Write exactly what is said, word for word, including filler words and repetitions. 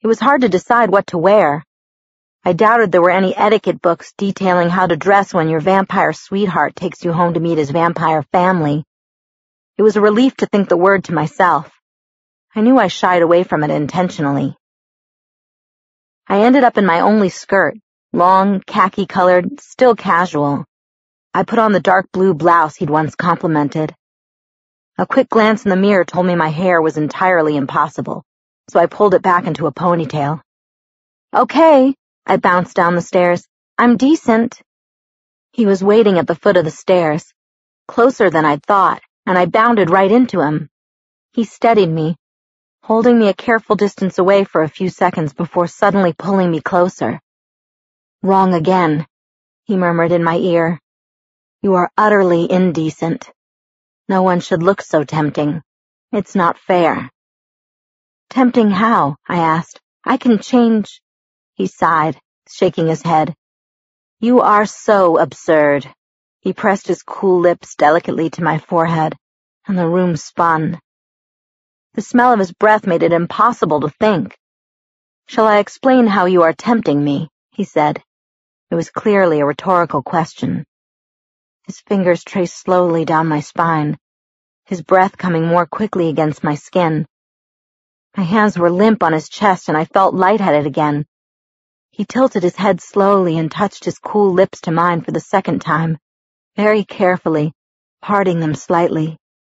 It was hard to decide what to wear. I doubted there were any etiquette books detailing how to dress when your vampire sweetheart takes you home to meet his vampire family. It was a relief to think the word to myself. I knew I shied away from it intentionally. I ended up in my only skirt, long, khaki-colored, still casual. I put on the dark blue blouse he'd once complimented. A quick glance in the mirror told me my hair was entirely impossible, so I pulled it back into a ponytail. Okay, I bounced down the stairs. I'm decent. He was waiting at the foot of the stairs, closer than I'd thought, and I bounded right into him. He steadied me, holding me a careful distance away for a few seconds before suddenly pulling me closer. Wrong again, he murmured in my ear. You are utterly indecent. No one should look so tempting. It's not fair. Tempting how? I asked. I can change. He sighed, shaking his head. You are so absurd. He pressed his cool lips delicately to my forehead, and the room spun. The smell of his breath made it impossible to think. Shall I explain how you are tempting me? He said. It was clearly a rhetorical question. His fingers traced slowly down my spine, his breath coming more quickly against my skin. My hands were limp on his chest, and I felt lightheaded again. He tilted his head slowly and touched his cool lips to mine for the second time, very carefully, parting them slightly.